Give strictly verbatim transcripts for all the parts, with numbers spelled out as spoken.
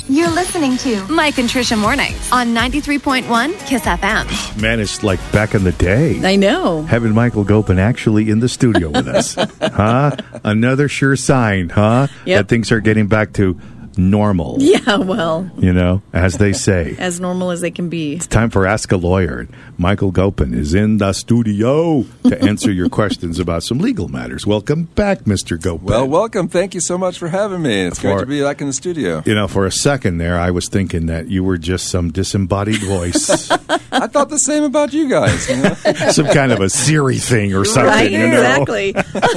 You're listening to Mike and Trisha Mornings on ninety-three point one KISS F M. Man, it's like back in the day. I know. Having Michael Gopin actually in the studio with us. Huh? Another sure sign, huh? Yep. That things are getting back to normal. Yeah, well. You know, as they say. As normal as they can be. It's time for Ask a Lawyer. Michael Gopin is in the studio to answer your questions about some legal matters. Welcome back, Mister Gopin. Well, welcome. Thank you so much for having me. It's For- great to be back in the studio. You know, for a second there, I was thinking that you were just some disembodied voice. I thought the same about you guys. You know? Some kind of a Siri thing or something, Right, you know? exactly.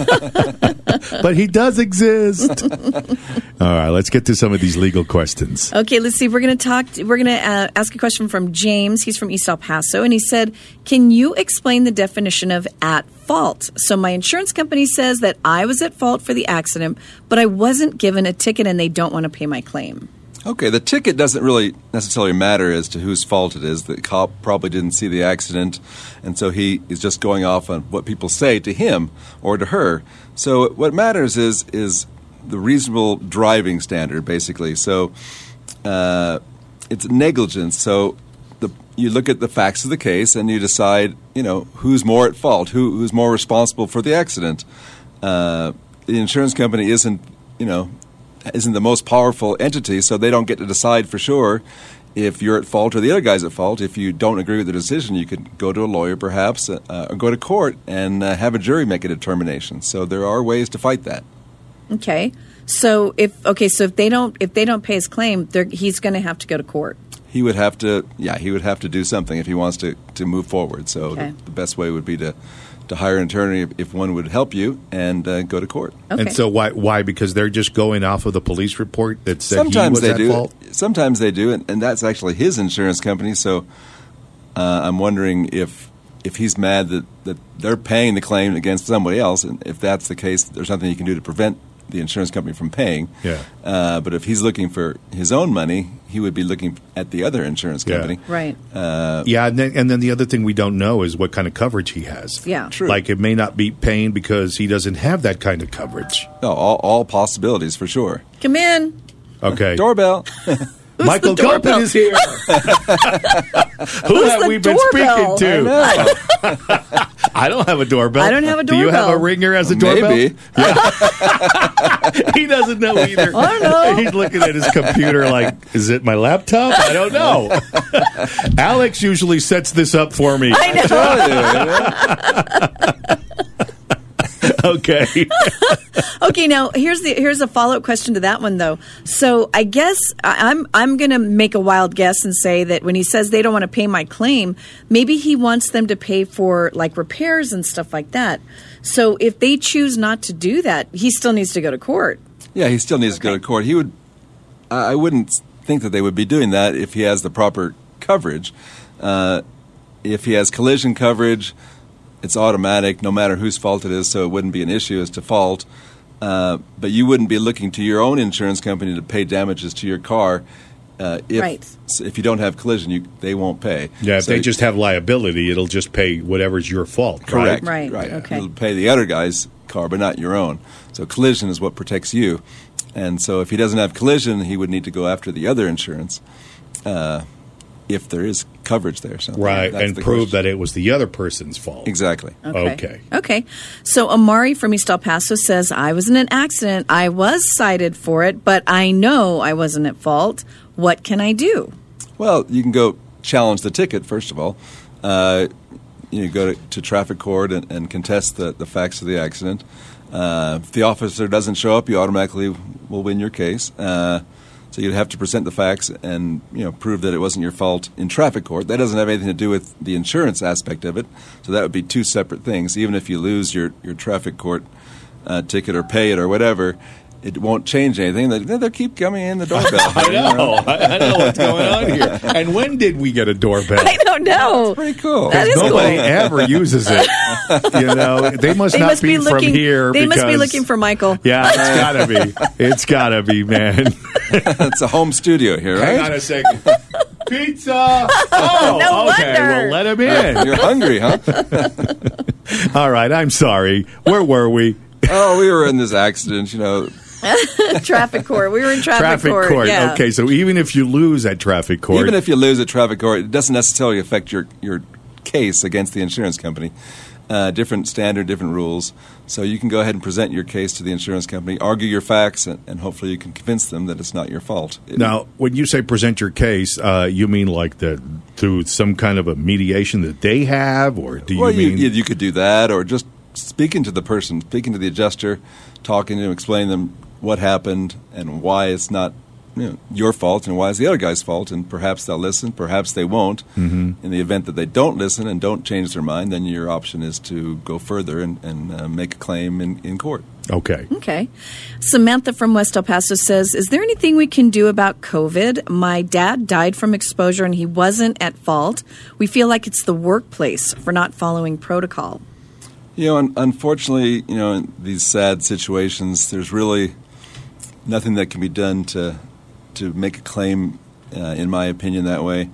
But he does exist. All right, let's get to some of these legal questions. Okay, let's see. We're going to talk. We're going to uh, ask a question from James. He's from East El Paso, and he said, "Can you explain the definition of at fault? So my insurance company says that I was at fault for the accident, but I wasn't given a ticket, and they don't want to pay my claim." Okay, the ticket doesn't really necessarily matter as to whose fault it is. The cop probably didn't see the accident, and so he is just going off on what people say to him or to her. So what matters is is the reasonable driving standard, basically. So uh, it's negligence. So the, you look at the facts of the case and you decide, you know, who's more at fault, who, who's more responsible for the accident. Uh, the insurance company isn't, you know, isn't the most powerful entity, so they don't get to decide for sure if you're at fault or the other guy's at fault. If you don't agree with the decision, you could go to a lawyer perhaps uh, or go to court and uh, have a jury make a determination. So there are ways to fight that. Okay. So if okay, so if they don't if they don't pay his claim, they're, he's going to have to go to court. He would have to, yeah, he would have to do something if he wants to, to move forward. So Okay. the, the best way would be to, to hire an attorney if, if one would help you and uh, go to court. Okay. And so why? Why? Because they're just going off of the police report that said Sometimes he was they at do. fault? Sometimes they do, and, and that's actually his insurance company. So uh, I'm wondering if if he's mad that, that they're paying the claim against somebody else, and if that's the case, there's nothing he can do to prevent the insurance company from paying. Yeah. Uh, but if he's looking for his own money, he would be looking at the other insurance Yeah. company. Right. Uh, Yeah, and then, and then the other thing we don't know is what kind of coverage he has. Yeah. True. Like it may not be paying because he doesn't have that kind of coverage. no, all, all possibilities for sure. Come in. Okay. Doorbell. Michael the doorbell? Gopin is here. Who have the we been doorbell? speaking to? No. I don't have a doorbell. I don't have a Do you have a doorbell. ringer as a doorbell? Maybe. He doesn't know either. I don't know. He's looking at his computer like, is it my laptop? I don't know. Alex usually sets this up for me. Okay. Okay, now here's the here's a follow up question to that one though. So I guess I- I'm I'm going to make a wild guess and say that when he says they don't want to pay my claim, maybe he wants them to pay for like repairs and stuff like that. So if they choose not to do that, he still needs to go to court. Yeah, he still needs to go to court. He would. I I wouldn't think that they would be doing that if he has the proper coverage. Uh, if he has collision coverage, it's automatic, no matter whose fault it is, so it wouldn't be an issue as to fault. Uh, but you wouldn't be looking to your own insurance company to pay damages to your car. Uh, if Right. if you don't have collision, you, they won't pay. Yeah, if So- they just have liability, it'll just pay whatever's your fault. Correct. Right? Right, okay. It'll pay the other guy's car, but not your own. So collision is what protects you. And so if he doesn't have collision, he would need to go after the other insurance uh, if there is coverage there. So Right, that's and the prove question. that it was the other person's fault. Exactly. Okay. Okay. So Amari from East El Paso says, I was in an accident. I was cited for it, but I know I wasn't at fault. What can I do? Well, you can go challenge the ticket, first of all. Uh, you go to, to traffic court and, and contest the, the facts of the accident. Uh, if the officer doesn't show up, you automatically will win your case. Uh, so you'd have to present the facts and you know prove that it wasn't your fault in traffic court. That doesn't have anything to do with the insurance aspect of it. So that would be two separate things. Even if you lose your, your traffic court uh, ticket or pay it or whatever, it won't change anything. They, they keep coming in the doorbell. I know. I, I know what's going on here. And when did we get a doorbell? I don't know. Pretty cool. That is Nobody cool. ever uses it. You know, they must They not must be, be, looking. from here. They must be because- looking for Michael. Yeah, it's gotta be. It's gotta be, man. It's a home studio here, Hang right? on a second. Pizza. Oh, no okay. wonder. Well, let him in. You're hungry, huh? All right. I'm sorry. Where were we? Oh, we were in this accident, you know. Traffic court. We were in traffic, Traffic court. court. Yeah. Okay, so even if you lose at traffic court, Even if you lose at traffic court, it doesn't necessarily affect your, your case against the insurance company. Uh, different standard, different rules. So you can go ahead and present your case to the insurance company, argue your facts, and, and hopefully you can convince them that it's not your fault. It, now, when you say present your case, uh, you mean like the through some kind of a mediation that they have, or do you well, mean you, you could do that, or just speaking to the person, speaking to the adjuster, talking to them, explaining them what happened and why it's not you know, your fault and why it's the other guy's fault, and perhaps they'll listen, perhaps they won't. Mm-hmm. In the event that they don't listen and don't change their mind, then your option is to go further and, and uh, make a claim in, in court. Okay. Okay. Samantha from West El Paso says, is there anything we can do about COVID? My dad died from exposure and he wasn't at fault. We feel like it's the workplace for not following protocol. You know, un- unfortunately, you know, in these sad situations, there's really nothing that can be done to to make a claim, uh, in my opinion, that way.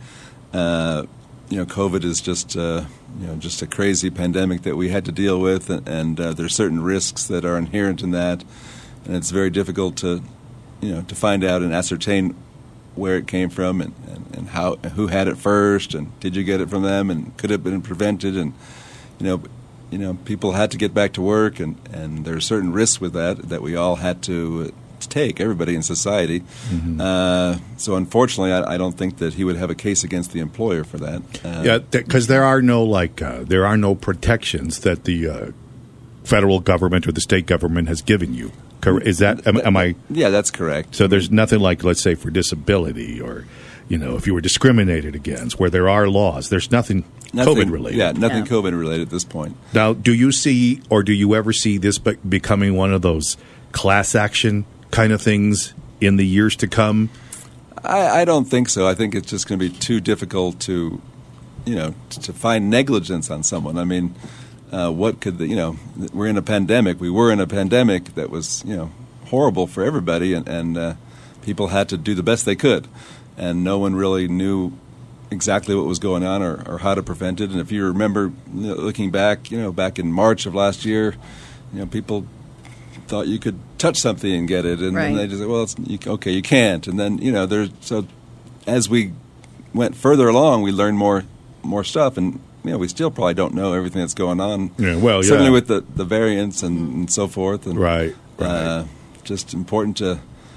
Uh, you know, COVID is just uh, you know just a crazy pandemic that we had to deal with, and, and uh, there's certain risks that are inherent in that, and it's very difficult to you know to find out and ascertain where it came from and, and, and how who had it first, and did you get it from them, and could it have been prevented, and you know. You know, people had to get back to work, and, and there are certain risks with that that we all had to, uh, to take, everybody in society. Mm-hmm. Uh, so unfortunately, I, I don't think that he would have a case against the employer for that. Uh, Yeah, because there are no like uh, there are no protections that the uh, federal government or the state government has given you. Cor- Is that am, am I? Yeah, that's correct. So there's nothing like, let's say, for disability or, you know, if you were discriminated against, where there are laws. There's nothing, Nothing, COVID related. Yeah, nothing Yeah. COVID related at this point. Now, do you see, or do you ever see this be- becoming one of those class action kind of things in the years to come? I, I don't think so. I think it's just going to be too difficult to, you know, to find negligence on someone. I mean, uh, what could the, you know, we're in a pandemic. We were in a pandemic that was, you know, horrible for everybody, and, and uh, people had to do the best they could. And no one really knew exactly what was going on or, or how to prevent it. And if you remember, you know, looking back, you know, back in March of last year, you know, people thought you could touch something and get it, and Right. then they just said, well, it's, you, okay, you can't. And then, you know, there's so as we went further along, we learned more more stuff, and you know, we still probably don't know everything that's going on. Yeah, well, certainly yeah. with the, the variants and, and so forth. And, Right, right. Uh, just important to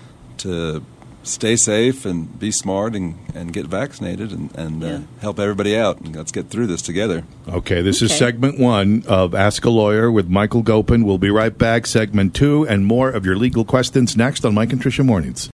to stay safe and be smart and, and get vaccinated and, and Yeah. uh, help everybody out. And let's get through this together. Okay, this is Okay. segment one of Ask a Lawyer with Michael Gopin. We'll be right back. Segment two and more of your legal questions next on Mike and Tricia Mornings.